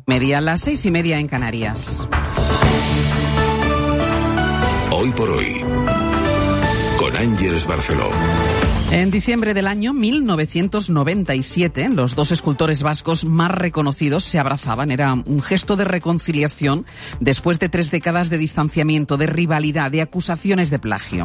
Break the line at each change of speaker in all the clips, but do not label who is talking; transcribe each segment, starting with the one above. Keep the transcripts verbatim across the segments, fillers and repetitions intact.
Media, las seis y media en Canarias.
Hoy por hoy, con Ángeles Barceló.
En diciembre del año mil novecientos noventa y siete, los dos escultores vascos más reconocidos se abrazaban. Era un gesto de reconciliación después de tres décadas de distanciamiento, de rivalidad, de acusaciones de plagio.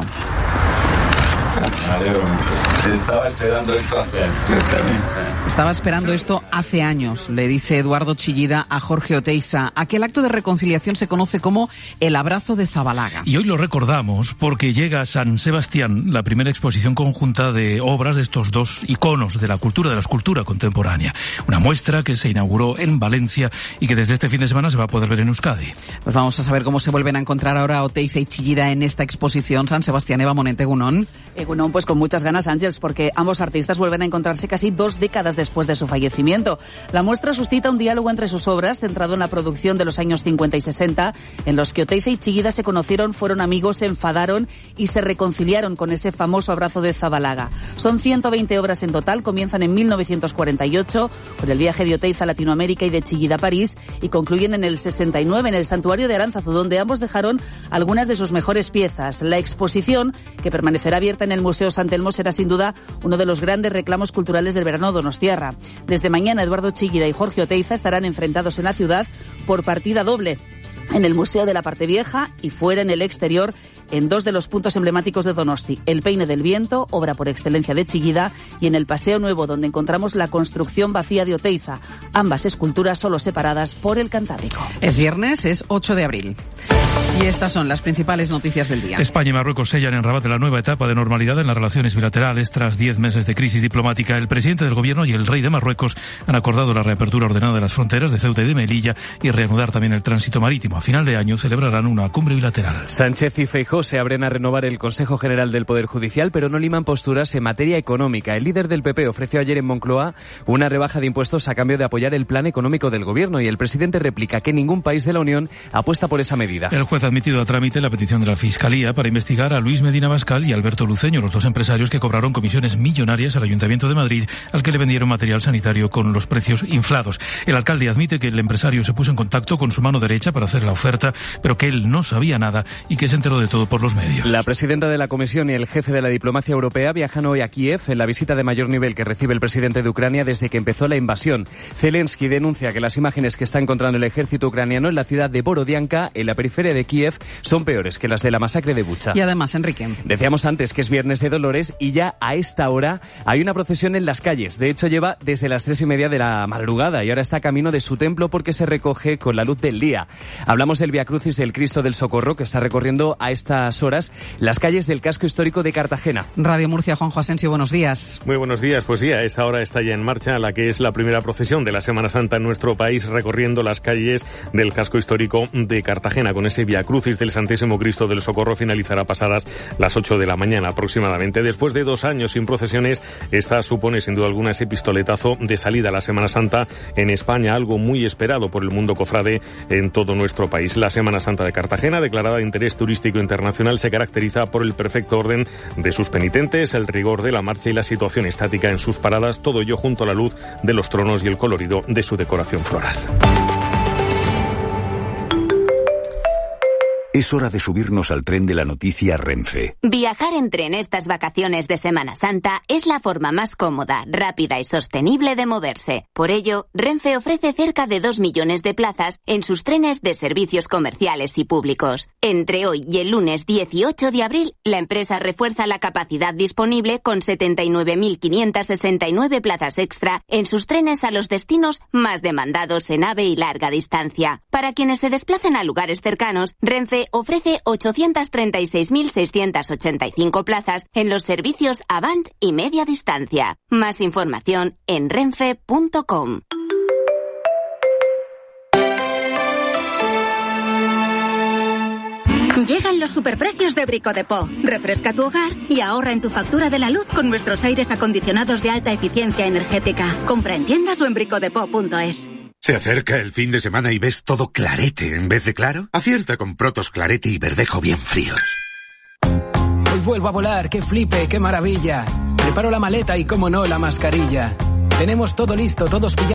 Estaba esperando esto hace años.
Estaba esperando esto hace años, le dice Eduardo Chillida a Jorge Oteiza. Aquel acto de reconciliación se conoce como el abrazo de Zabalaga.
Y hoy lo recordamos porque llega a San Sebastián la primera exposición conjunta de obras de estos dos iconos de la cultura, de la escultura contemporánea. Una muestra que se inauguró en Valencia y que desde este fin de semana se va a poder ver en Euskadi.
Pues vamos a saber cómo se vuelven a encontrar ahora Oteiza y Chillida en esta exposición. San Sebastián, Eva Monente, Egunon.
Egunon, pues con muchas ganas, Ángeles, porque ambos artistas vuelven a encontrarse casi dos décadas después de su fallecimiento. La muestra suscita un diálogo entre sus obras, centrado en la producción de los años cincuenta y sesenta, en los que Oteiza y Chillida se conocieron, fueron amigos, se enfadaron y se reconciliaron con ese famoso abrazo de Zabalaga. Son ciento veinte obras en total, comienzan en mil novecientos cuarenta y ocho, con el viaje de Oteiza a Latinoamérica y de Chillida a París, y concluyen en el sesenta y nueve en el Santuario de Aránzazu, donde ambos dejaron algunas de sus mejores piezas. La exposición, que permanecerá abierta en el Museo San Telmo, será sin duda uno de los grandes reclamos culturales del verano donostiarra. Desde mañana, Eduardo Chillida y Jorge Oteiza estarán enfrentados en la ciudad por partida doble, en el Museo de la Parte Vieja y fuera en el exterior, en dos de los puntos emblemáticos de Donosti, el Peine del Viento, obra por excelencia de Chillida, y en el Paseo Nuevo, donde encontramos la construcción vacía de Oteiza, ambas esculturas solo separadas por el Cantábrico.
Es viernes, es ocho de abril. Y estas son las principales noticias del día.
España y Marruecos sellan en Rabat la nueva etapa de normalidad en las relaciones bilaterales tras diez meses de crisis diplomática. El presidente del gobierno y el rey de Marruecos han acordado la reapertura ordenada de las fronteras de Ceuta y de Melilla y reanudar también el tránsito marítimo. A final de año celebrarán una cumbre bilateral.
Sánchez y Feijóo se abren a renovar el Consejo General del Poder Judicial, pero no liman posturas en materia económica. El líder del P P ofreció ayer en Moncloa una rebaja de impuestos a cambio de apoyar el plan económico del gobierno, y el presidente replica que ningún país de la Unión apuesta por esa medida.
El juez ha admitido a trámite la petición de la Fiscalía para investigar a Luis Medina Bascal y Alberto Luceño, los dos empresarios que cobraron comisiones millonarias al Ayuntamiento de Madrid, al que le vendieron material sanitario con los precios inflados. El alcalde admite que el empresario se puso en contacto con su mano derecha para hacer la oferta, pero que él no sabía nada y que se enteró de todo por los medios.
La presidenta de la Comisión y el jefe de la diplomacia europea viajan hoy a Kiev en la visita de mayor nivel que recibe el presidente de Ucrania desde que empezó la invasión. Zelensky denuncia que las imágenes que está encontrando el ejército ucraniano en la ciudad de Borodianka, en la periferia de Kiev, son peores que las de la masacre de Bucha.
Y además, Enrique,
decíamos antes que es viernes de Dolores y ya a esta hora hay una procesión en las calles. De hecho, lleva desde las tres y media de la madrugada y ahora está camino de su templo porque se recoge con la luz del día. Hablamos del Vía Crucis del Cristo del Socorro, que está recorriendo a estas horas las calles del casco histórico de Cartagena.
Radio Murcia, Juanjo Asensio, buenos días.
Muy buenos días. Pues sí, a esta hora está ya en marcha la que es la primera procesión de la Semana Santa en nuestro país, recorriendo las calles del casco histórico de Cartagena. Con ese Vía Crucis del Santísimo Cristo del Socorro finalizará pasadas las ocho de la mañana aproximadamente. Después de dos años sin procesiones, esta supone sin duda alguna ese pistoletazo de salida a la Semana Santa en España, algo muy esperado por el mundo cofrade en todo nuestro país. La Semana Santa de Cartagena, declarada de interés turístico internacional, se caracteriza por el perfecto orden de sus penitentes, el rigor de la marcha y la situación estática en sus paradas, todo ello junto a la luz de los tronos y el colorido de su decoración floral.
Es hora de subirnos al tren de la noticia Renfe.
Viajar en tren estas vacaciones de Semana Santa es la forma más cómoda, rápida y sostenible de moverse. Por ello, Renfe ofrece cerca de dos millones de plazas en sus trenes de servicios comerciales y públicos. Entre hoy y el lunes dieciocho de abril, la empresa refuerza la capacidad disponible con setenta y nueve mil quinientas sesenta y nueve plazas extra en sus trenes a los destinos más demandados en AVE y larga distancia. Para quienes se desplacen a lugares cercanos, Renfe ofrece ochocientas treinta y seis mil seiscientas ochenta y cinco plazas en los servicios Avant y media distancia. Más información en renfe punto com.
Llegan los superprecios de Brico de Po. Refresca tu hogar y ahorra en tu factura de la luz con nuestros aires acondicionados de alta eficiencia energética. Compra en tiendas o en bricodepo punto es.
¿Se acerca el fin de semana y ves todo clarete en vez de claro? Acierta con Protos Clarete y Verdejo bien fríos.
Hoy vuelvo a volar, qué flipe, qué maravilla. Preparo la maleta y, como no, la mascarilla. Tenemos todo listo, todos pillados.